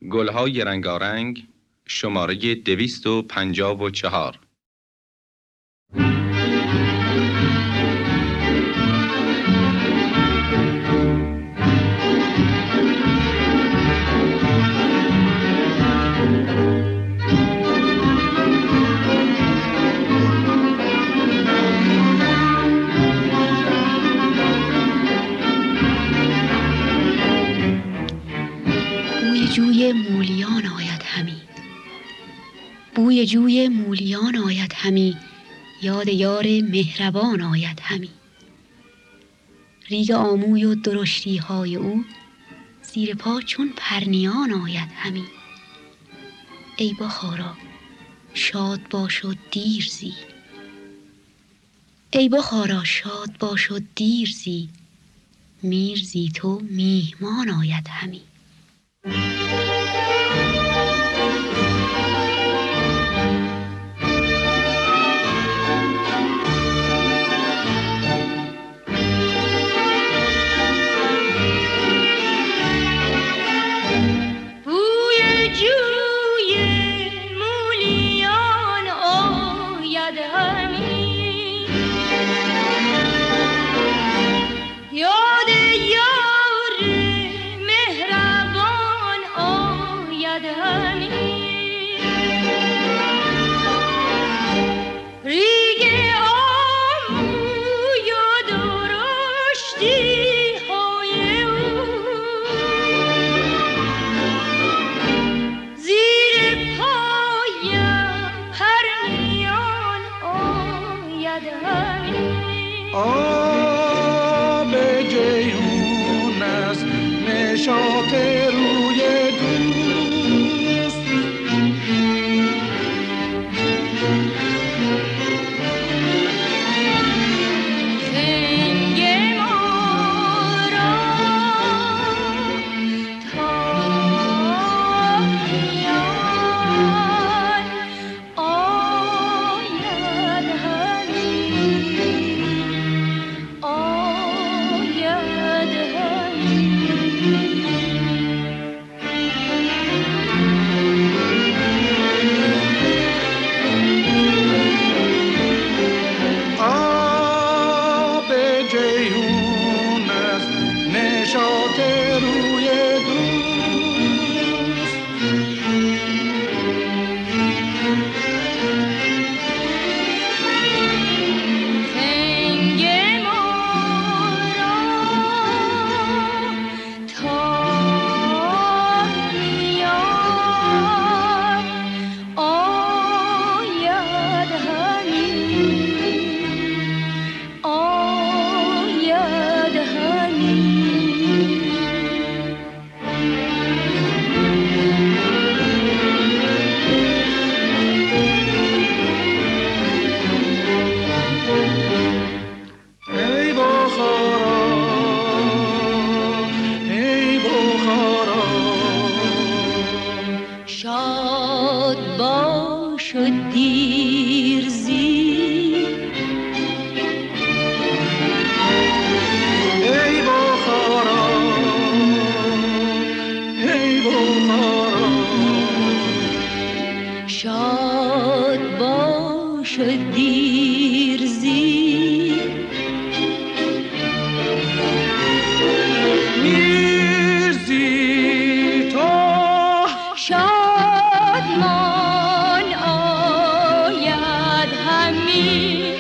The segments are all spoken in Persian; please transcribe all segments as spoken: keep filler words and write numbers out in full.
گلهای رنگارنگ شماره دویست و پنجاه و چهار. جوی مولیان آید همی، بوی جوی مولیان آید همی، یاد یار مهربان آید همی. ریگ آموی و درشتی های او، زیر پا چون پرنیان آید همی. ای بخارا شاد باش و دیر زی، ای بخارا شاد باش و دیر زی، میر زی تو میهمان آید همی. آب جیهون است نشاط روی دوست، خنگ ما را تا میان آید همی، آید همی. آب جیهون است نشاط روی دوست، خنگ ما را تا میان آید همی، آید همی. ای بخارا ای بخارا شاد باش و دیر زی، ای بخارا ای بخارا شاد باش و دیر زی، میرزی تو شادمان آید همی،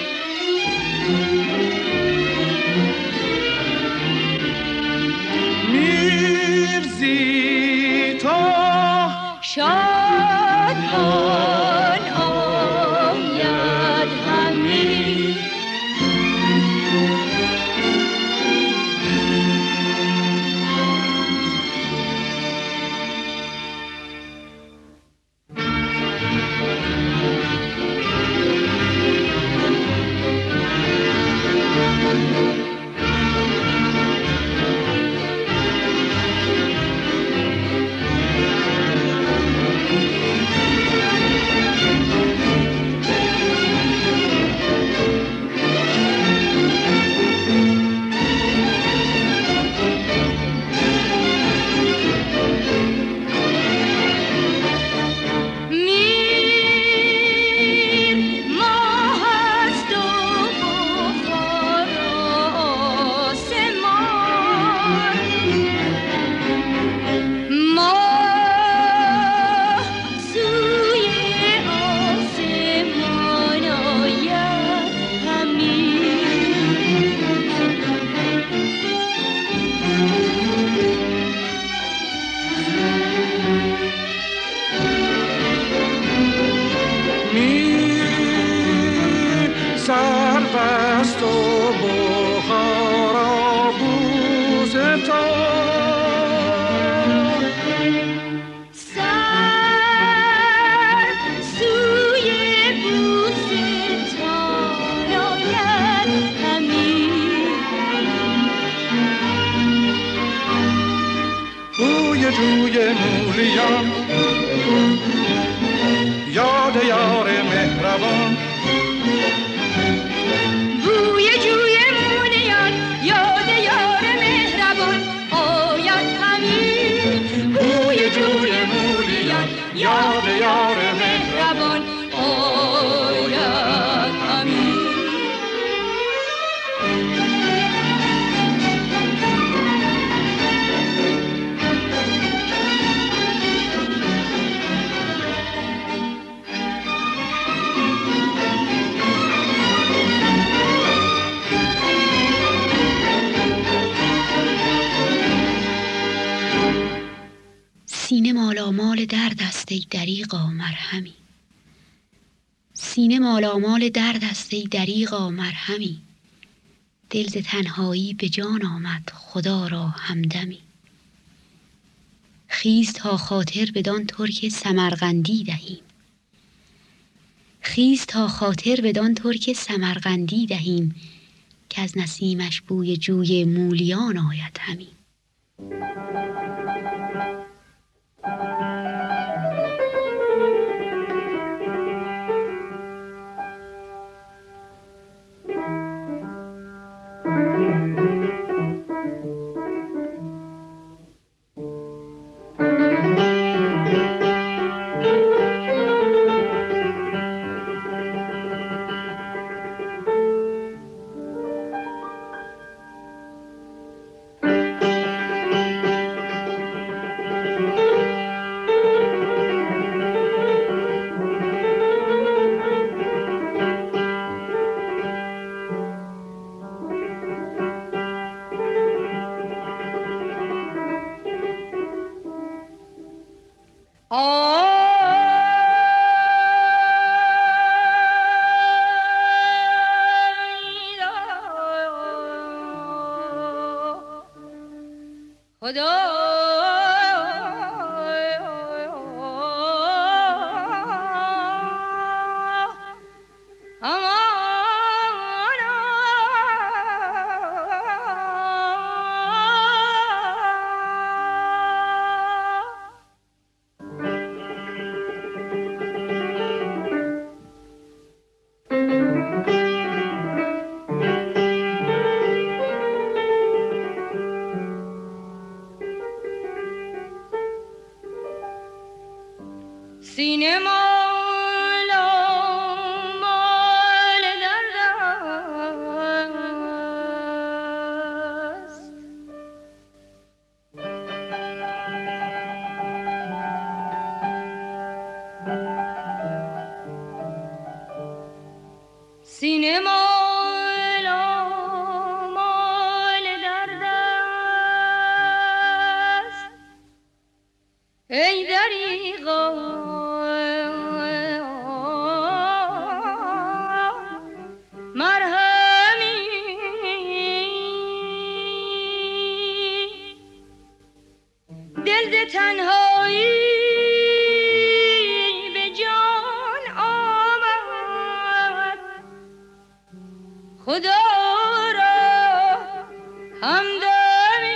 میرزی تو شادمان آید همی. جان یاد یار مهربان بوی جوی مونیان یاد یار مهربان آید همین بوی جوی مونیان یاد یار مهربان آید همین سینه مالامال درد است ای دریغا مرهمی سینه مالامال درد است ای دریغا مرهمی دل ز تنهایی به جان آمد خدا را همدمی خیز تا خاطر بدان ترک سمرقندی دهیم خیز تا خاطر بدان ترک سمرقندی دهیم که از نسیمش بوی جوی مولیان آید همی سینه مال مال درد است سینه مال مال درد است ای دریغا تنهایی به جان آمد خدا را همدمی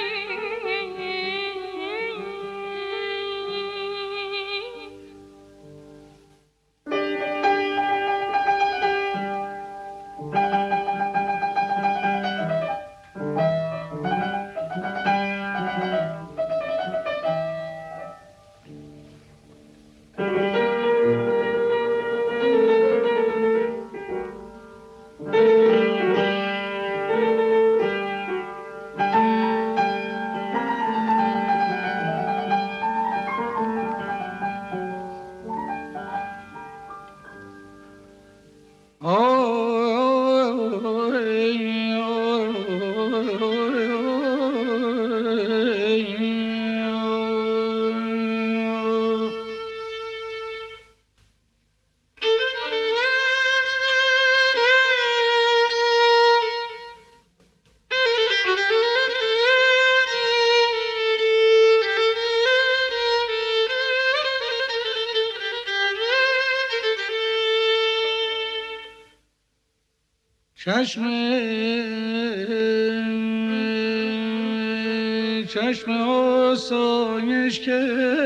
چشم چشم آسایش که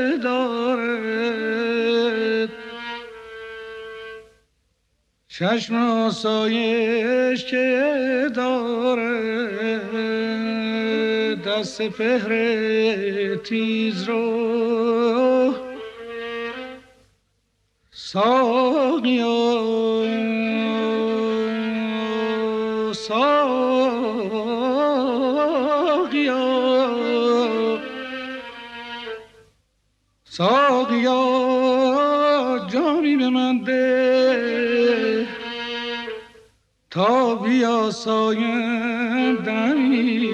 دارد، چشم آسایش که دارد، دست سپهر تیز رو ساقیا ساقیا ساقیا جامی به من ده تا بیاسایم دمی.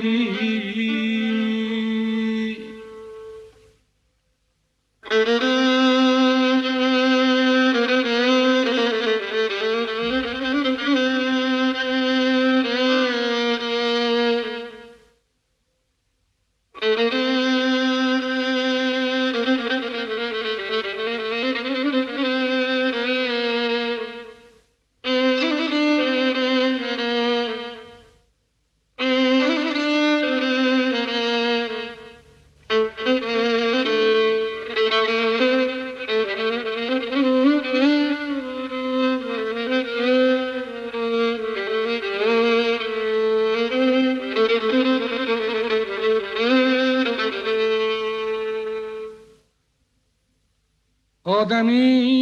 آدمی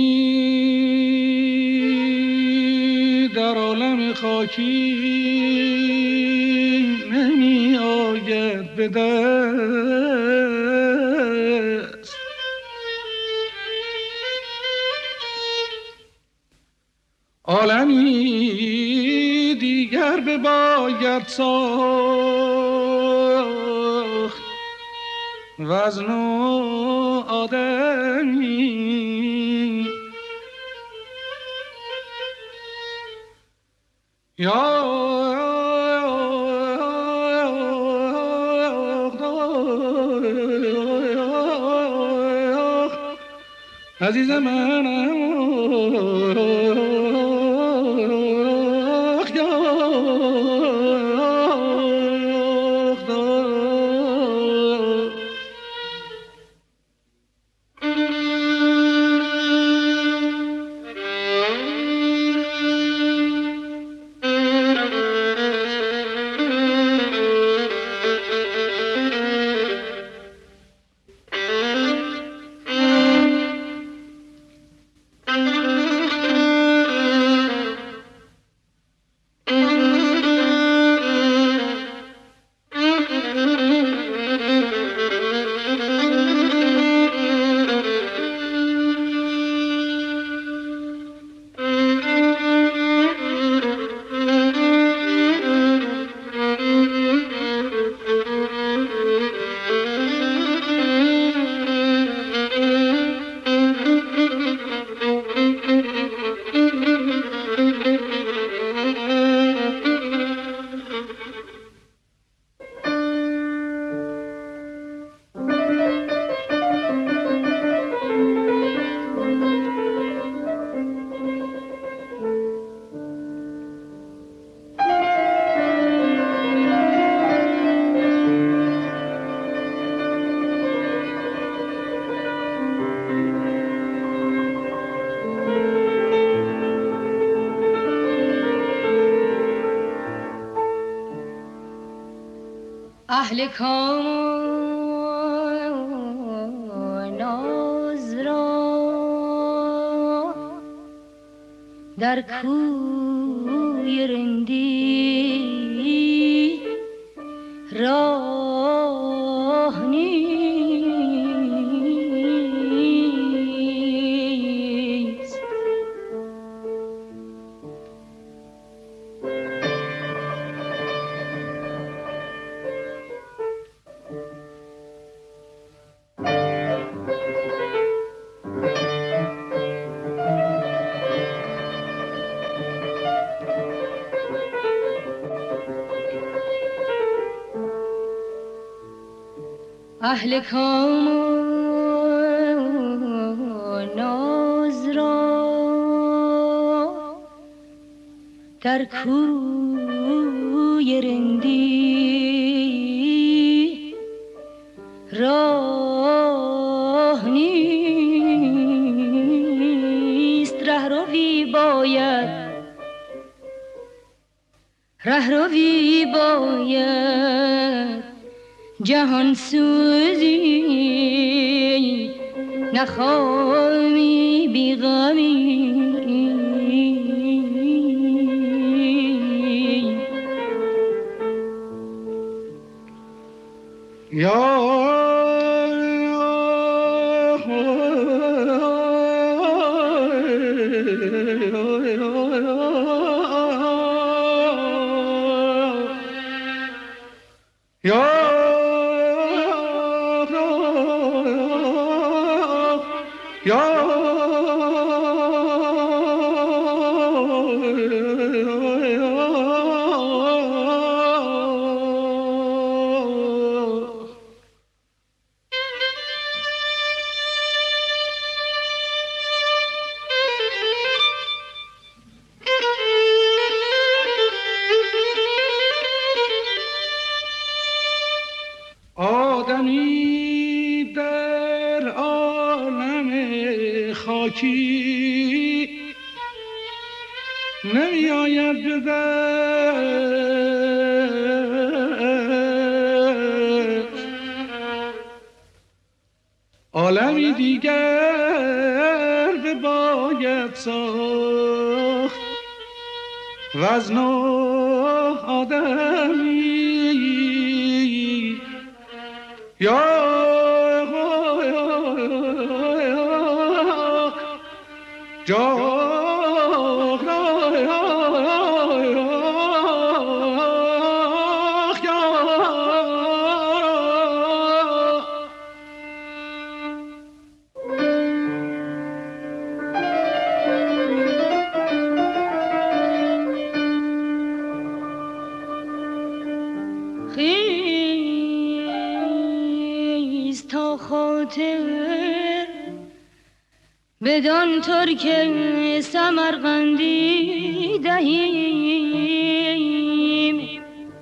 در عالم خاکی نمی آید به دست، عالمی دیگر بباید ساخت وزن و آدمی. یا عزیز منم اهل کام ناز را در کوی رندی راه نیست. اهل کام ناز را در کوی رندی رهروی باید جهان سوزی نخوامی بیغمی یا آدمی در عالم خاکی نمی آید به دست، عالمی دیگر بباید ساخت وز نو آدمی یا بدان ترک سمرقندی دهیم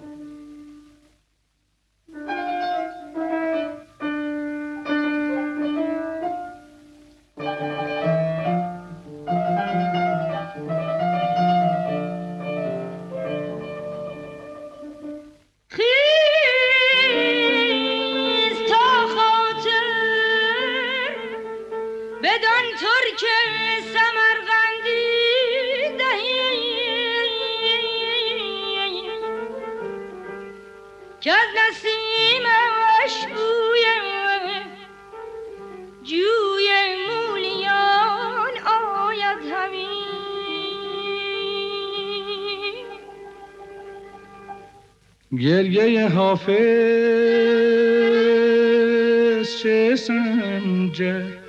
که از نسیمش بوی جوی مولیان آید همی گریه حافظ چه سنجد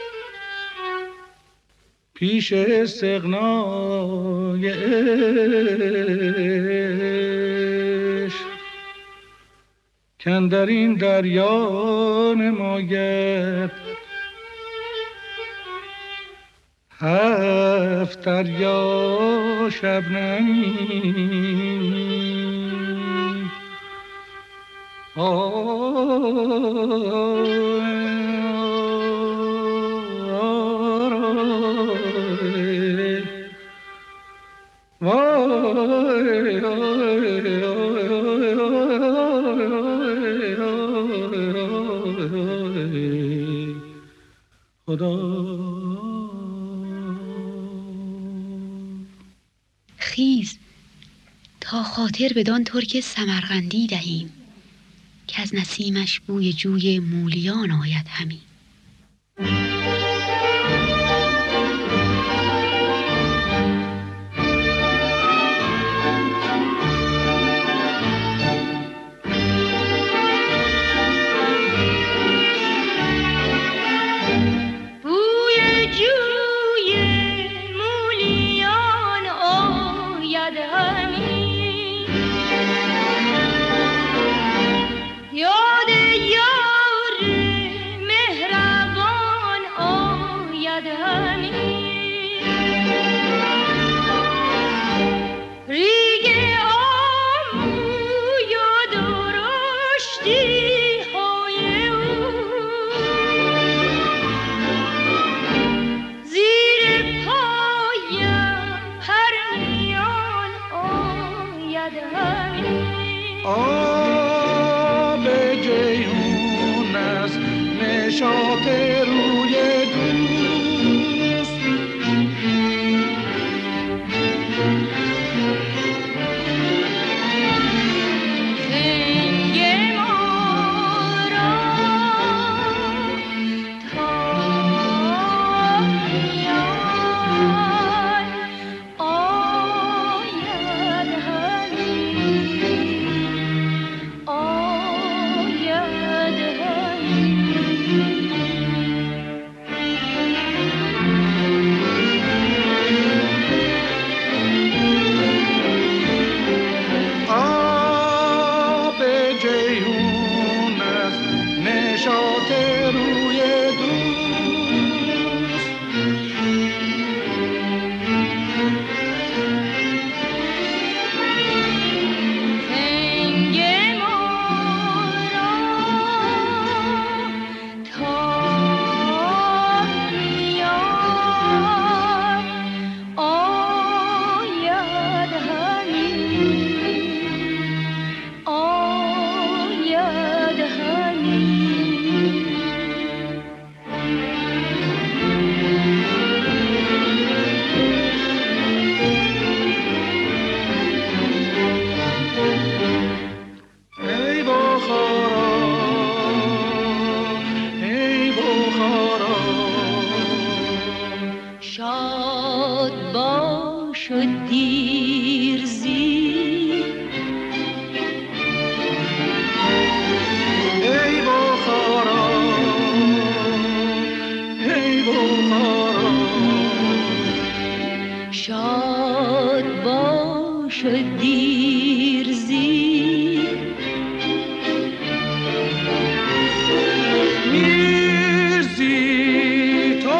پیش استغنای عشق کاندر این دریا نماید هفت دریا شبنمی خیز تا خاطر بدان ترک سمرقندی دهیم که از نسیمش بوی جوی مولیان آید همی شد دیرزی. ای بخارا ای بخارا شاد باش و دیرزی. میرزی تو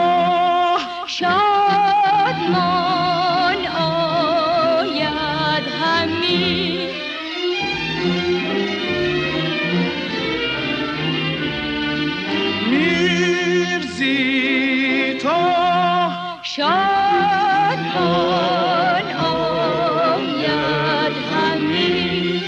شادمان آید همی. میرزی تو شادمان آید همی.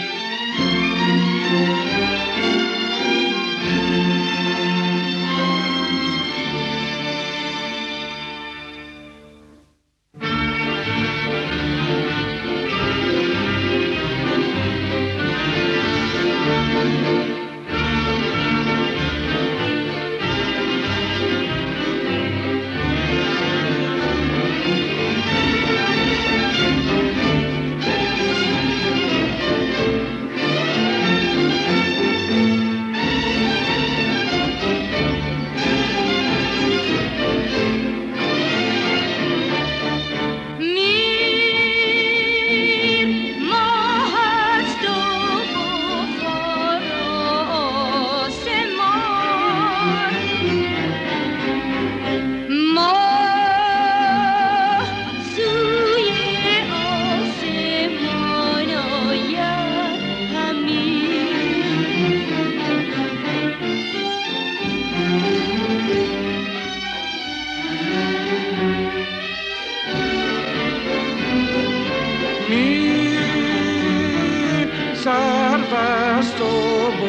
سربست و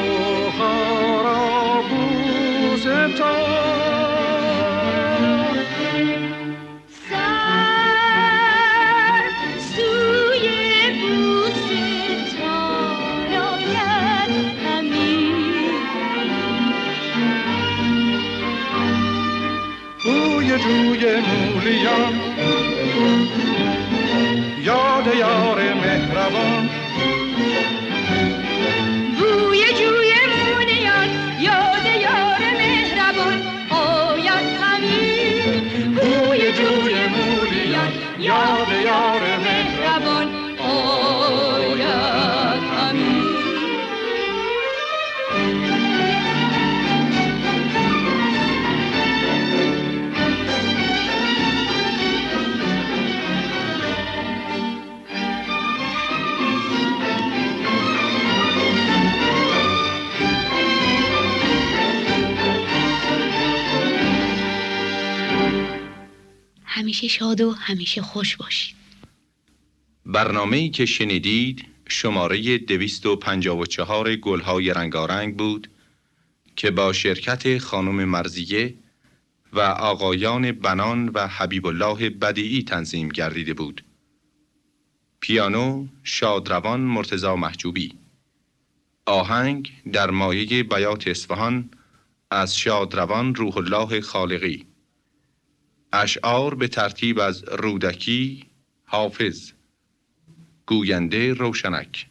بخارا بوز تو سر سوی بوستان آید همی. بوی جوی مولیان یاد یار مهربان. بوی جوی مونیان یاد یار مهربان آید همی. بوی جوی مولیان یاد یار مهربان آید همی. همیشه شاد و همیشه خوش باشید. برنامه‌ای که شنیدید شماره دویست و پنجاه و چهار گلهای رنگارنگ بود که با شرکت خانم مرضیه و آقایان بنان و حبیب الله بدیعی تنظیم گردیده بود. پیانو شادروان مرتضی محجوبی. آهنگ در مایه بیات اصفهان از شادروان روح الله خالقی. اشعار به ترتیب از رودکی، حافظ. گوینده روشنک.